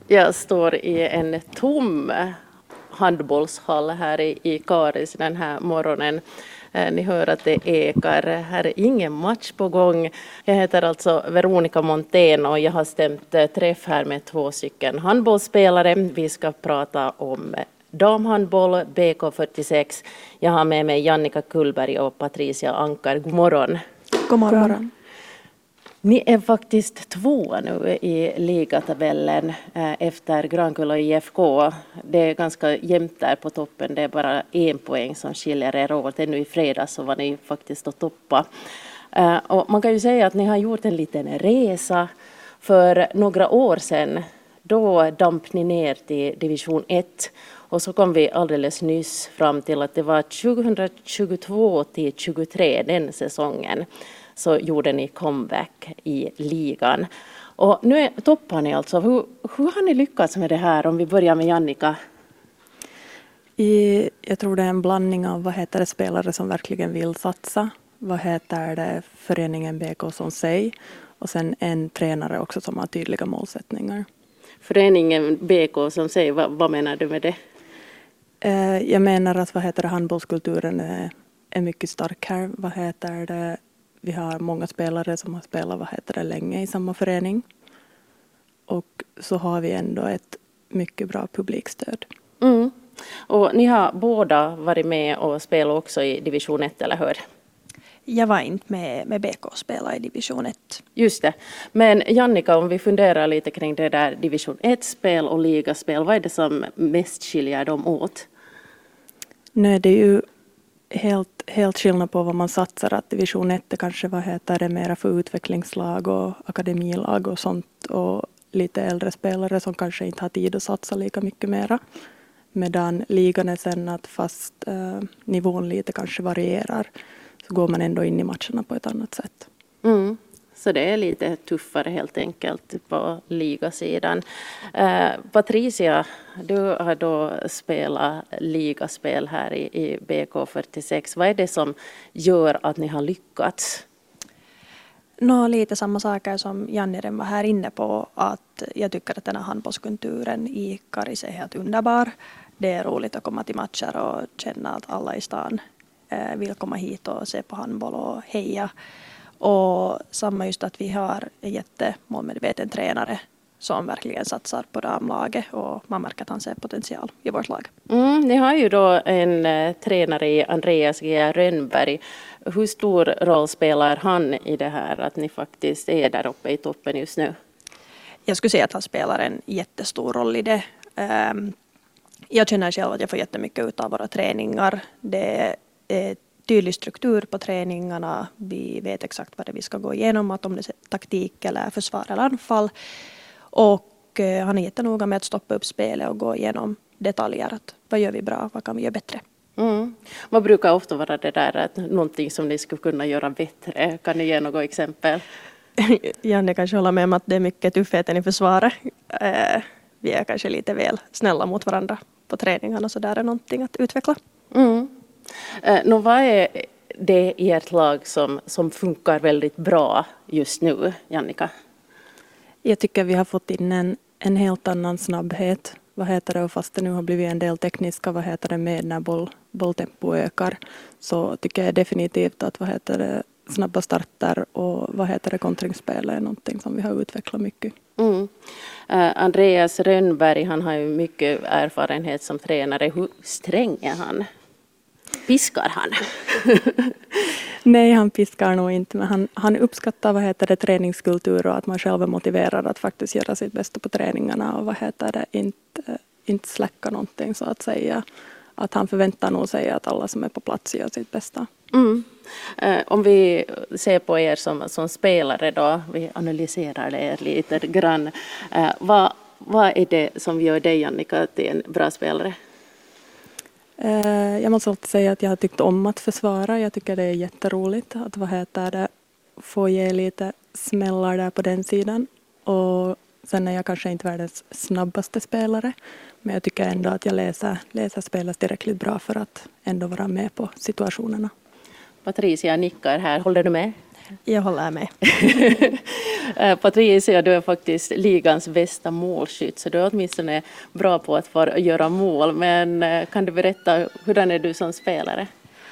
Jag står i en tom handbollshall här i Karis den här morgonen. Ni hör att det ekar. Här är ingen match på gång. Jag heter alltså Veronica Montén och jag har stämt träff här med 2 stycken handbollsspelare. Vi ska prata om damhandboll, BK46. Jag har med mig Jannika Kullberg och Patricia Ankar. God morgon. God morgon. God morgon. Ni är faktiskt 2 nu i ligatabellen efter Grankulla IFK. Det är ganska jämnt där på toppen. Det är bara 1 poäng som skiljer er åt. Ännu i fredags så var ni faktiskt att toppa. Och man kan ju säga att ni har gjort en liten resa. För några år sedan då damp ni ner till division 1. Och så kom vi alldeles nyss fram till att det var 2022 till 2023 den säsongen. Så gjorde ni comeback i ligan. Och nu toppar ni alltså. Hur har ni lyckats med det här om vi börjar med Jannika? Jag tror det är en blandning av spelare som verkligen vill satsa. Föreningen BK som sig. Och sen en tränare också som har tydliga målsättningar. Föreningen BK som sig, vad menar du med det? Jag menar att handbollskulturen är mycket stark här. Vi har många spelare som har spelat länge i samma förening. Och så har vi ändå ett mycket bra publikstöd. Mm. Och ni har båda varit med och spelat också i division 1, eller hur? Jag var inte med BK och spelade i division 1. Just det. Men Jannika, om vi funderar lite kring det där division 1-spel och ligaspel. Vad är det som mest skiljer dem åt? Nu är det ju helt skillnad på vad man satsar. Att division 1 kanske mera för utvecklingslag och akademilag och sånt. Och lite äldre spelare som kanske inte har tid att satsa lika mycket mera. Medan ligan är sen att fast nivån lite kanske varierar. Så går man ändå in i matcherna på ett annat sätt. Mm. Så det är lite tuffare helt enkelt på ligasidan. Patricia, du har då spelat ligaspel här i BK46. Vad är det som gör att ni har lyckats? Lite samma saker som Janni var här inne på. Att jag tycker att den här handbollskulturen i Karis är helt underbar. Det är roligt att komma till matcher och känna att alla i stan vill komma hit och se på handboll och heja. Och samma just att vi har en jättemålmedveten tränare som verkligen satsar på damlaget och man märker att han ser potential i vårt lag. Ni har ju då en tränare i Andreas G. Rönnberg. Hur stor roll spelar han i det här att ni faktiskt är där uppe i toppen just nu? Jag skulle säga att han spelar en jättestor roll i det. Jag känner själv att jag får jättemycket ut av våra träningar. Det är tydlig struktur på träningarna. Vi vet exakt vad det vi ska gå igenom. Att om det är taktik eller försvar eller anfall. Och han är jättenoga med att stoppa upp spelet och gå igenom detaljer. Att vad gör vi bra? Vad kan vi göra bättre? Vad brukar ofta vara det där att någonting som ni skulle kunna göra bättre? Kan ni ge något exempel? Janne kanske håller med om att det är mycket tuffheten i försvaret. Vi är kanske lite väl snälla mot varandra på träningarna. Så där är någonting att utveckla. Vad är det i ert lag som funkar väldigt bra just nu, Jannika? Jag tycker vi har fått in en helt annan snabbhet. Och fast det nu har blivit en del tekniska med när bolltempo ökar. Så tycker jag definitivt att snabba starter och kontringspel är någonting som vi har utvecklat mycket. Andreas Rönnberg, han har ju mycket erfarenhet som tränare. Hur sträng är han? Piskar han? Nej, han piskar nog inte. Men han uppskattar träningskultur och att man själv är motiverad att faktiskt göra sitt bästa på träningarna. Och inte släcka någonting så att säga. Att han förväntar nog sig att alla som är på plats gör sitt bästa. Om vi ser på er som spelare då. Vi analyserar er lite grann. Vad är det som gör dig, Jannika, till en bra spelare? Jag måste alltid säga att jag har tyckt om att försvara. Jag tycker det är jätteroligt att få ge lite smällar där på den sidan. Och sen är jag kanske inte världens snabbaste spelare. Men jag tycker ändå att jag läser spelet tillräckligt bra för att ändå vara med på situationerna. Patricia nickar här. Håller du med? Jag håller med. Patricia, du är faktiskt ligans bästa målskytt, så du är åtminstone bra på att få göra mål. Men kan du berätta, hur är du som spelare?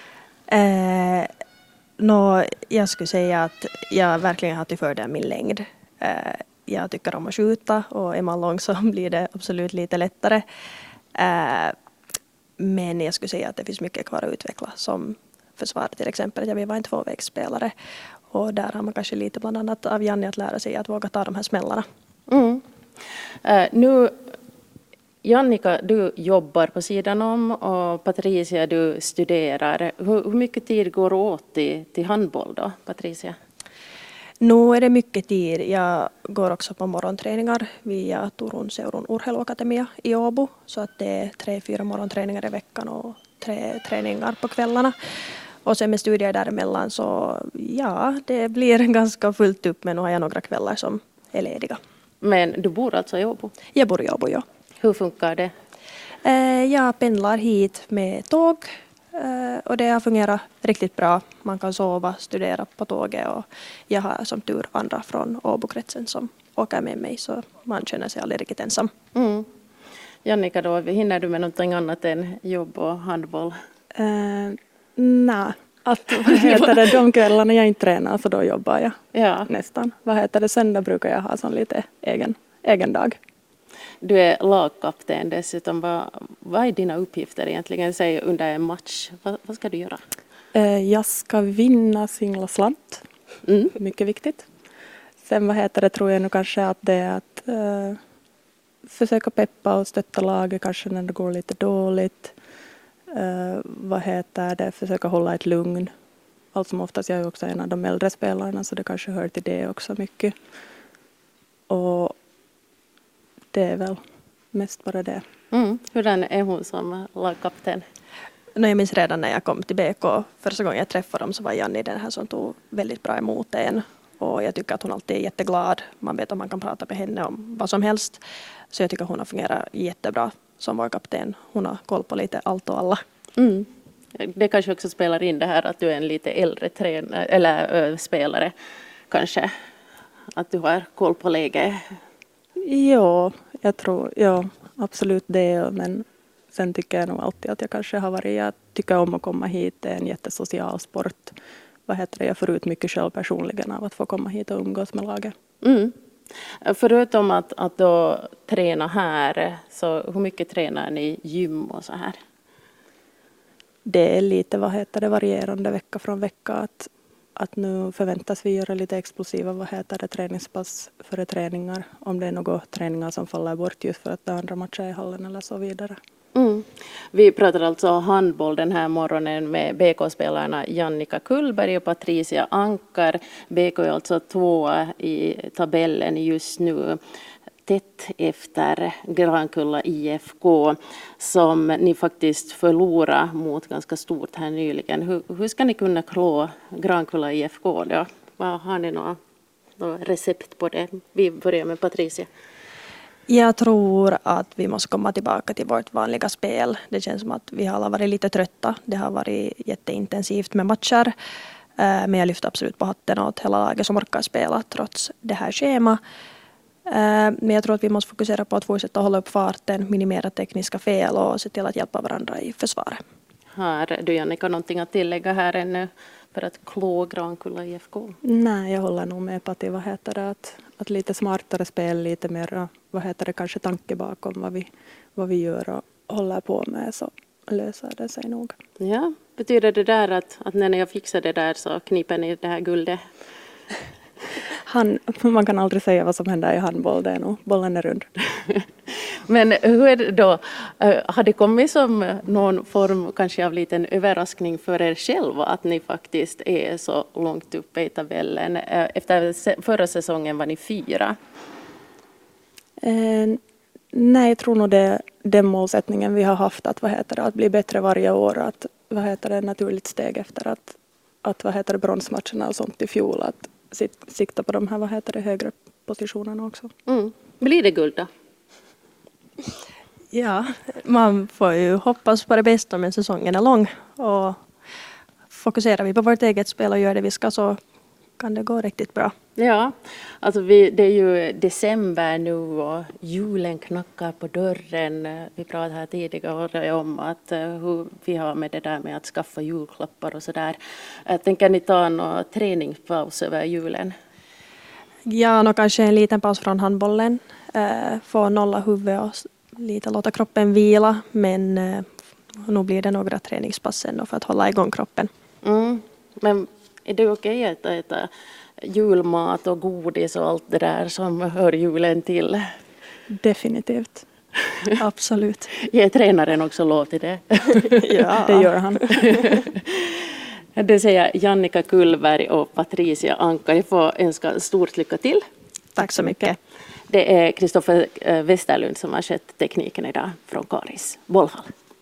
Jag skulle säga att jag verkligen har till fördel min längd. Jag tycker om att skjuta, och är man lång så blir det absolut lite lättare. Men jag skulle säga att det finns mycket kvar att utveckla som försvar till exempel. Jag vill vara en tvåvägsspelare, och där har man kanske lite bland annat av Janni att lära sig att våga ta de här smällarna. Nu, Jannika, du jobbar på sidan om, och Patricia, du studerar. Hur mycket tid går åt till handboll då, Patricia? Nu är det mycket tid. Jag går också på morgonträningar via Turun Seurun urheiluakatemia i Åbo. Så att det är 3-4 morgonträningar i veckan och 3 träningar på kvällarna. Och sen med studier däremellan så ja, det blir ganska fullt upp, men nu har jag några kvällar som är lediga. Men du bor alltså i Åbo? Jag bor i Åbo, ja. Hur funkar det? Jag pendlar hit med tåg. Och det har fungerat riktigt bra. Man kan sova, studera på tåget, och jag har som tur andra från Åbokretsen som åker med mig, så man känner sig aldrig riktigt ensam. Jannika, då, hinner du med någonting annat än jobb och handboll? Nej, de kvällarna jag inte tränar så då jobbar jag nästan. Söndag brukar jag ha sån lite egen dag. Du är lagkapten dessutom. Vad är dina uppgifter egentligen? Säg under en match. Vad ska du göra? Jag ska vinna singla slant. Mycket viktigt. Sen tror jag nu kanske att det är att försöka peppa och stötta laget kanske när det går lite dåligt. Försöka hålla ett lugn. Allt som oftast, jag är också en av de äldre spelarna, så det kanske hör till det också mycket. Och det är väl mest bara det. Hur är hon som lagkapten? Jag minns redan när jag kom till BK, första gången jag träffade dem så var Janni den här som tog väldigt bra emot en. Och jag tycker att hon alltid är jätteglad. Man vet att man kan prata med henne om vad som helst. Så jag tycker att hon har fungerat jättebra som vår kapten. Hon har koll på lite allt och alla. Det kanske också spelar in det här att du är en lite äldre spelare. Kanske att du har koll på läget. Ja, jag tror absolut det. Men sen tycker jag nog alltid att jag kanske jag tycker om att komma hit. Det är en jättesocial sport. Jag får ut mycket själv personligen av att få komma hit och umgås med laget. Förutom att då träna här, så hur mycket tränar ni gym och så här? Det är lite varierande vecka från vecka. Att nu förväntas vi göra lite explosiva träningspass före träningar. Om det är några träningar som faller bort just för att det är andra matcher i hallen eller så vidare. Vi pratar alltså handboll den här morgonen med BK-spelarna Jannika Kullberg och Patricia Ankar. BK är alltså 2 i tabellen just nu, tätt efter Grankulla IFK som ni faktiskt förlorade mot ganska stort här nyligen. Hur ska ni kunna klå Grankulla IFK då? Har ni några recept på det? Vi börjar med Patricia. Jag tror att vi måste komma tillbaka till vårt vanliga spel. Det känns som att vi har alla varit lite trötta. Det har varit jätteintensivt med matcher. Men jag lyfter absolut på hatten åt hela laget som orkar spela trots det här schemat. Men jag tror att vi måste fokusera på att fortsätta hålla upp farten, minimera tekniska fel och se till att hjälpa varandra i försvaret. Har du, Jannika, någonting att tillägga här ännu för att klå Grankulla IFK? Nej, jag håller nog med på att lite smartare spel, lite mer kanske tanke bakom vad vi gör och håller på med, så löser det sig nog. Ja, betyder det där att när ni har fixat det där så kniper ni det här guldet? Man kan aldrig säga vad som händer i handboll, det är nog, bollen är rund. Men hur är det då? Har det kommit som någon form kanske av liten överraskning för er själva att ni faktiskt är så långt uppe i tabellen? Efter förra säsongen var ni 4. Nej, jag tror nog det är den målsättningen vi har haft att bli bättre varje år. Att ett naturligt steg efter att bronsmatcherna och sånt i fjol, att sikta på de här högre positionerna också. Blir det guld då? Ja, man får ju hoppas på det bästa, men säsongen är lång. Och fokuserar vi på vårt eget spel och gör det vi ska, så kan det gå riktigt bra. Ja, alltså det är ju december nu och julen knackar på dörren. Vi pratade här tidigare om att hur vi har med det där med att skaffa julklappar och sådär. Tänker ni ta någon träningspaus över julen? Ja, kanske en liten paus från handbollen. Få nolla huvudet och lite låta kroppen vila. Men nu blir det några träningspass ändå för att hålla igång kroppen. Men är det okej att äta julmat och godis och allt det där som hör julen till? Definitivt. Absolut. Ger tränaren också lov till det? Ja, det gör han. Det säger Jannica Kullberg och Patricia Anka. Jag får önska stort lycka till. Tack så mycket. Det är Kristoffer Westerlund som har skött tekniken idag från Karis bollhall.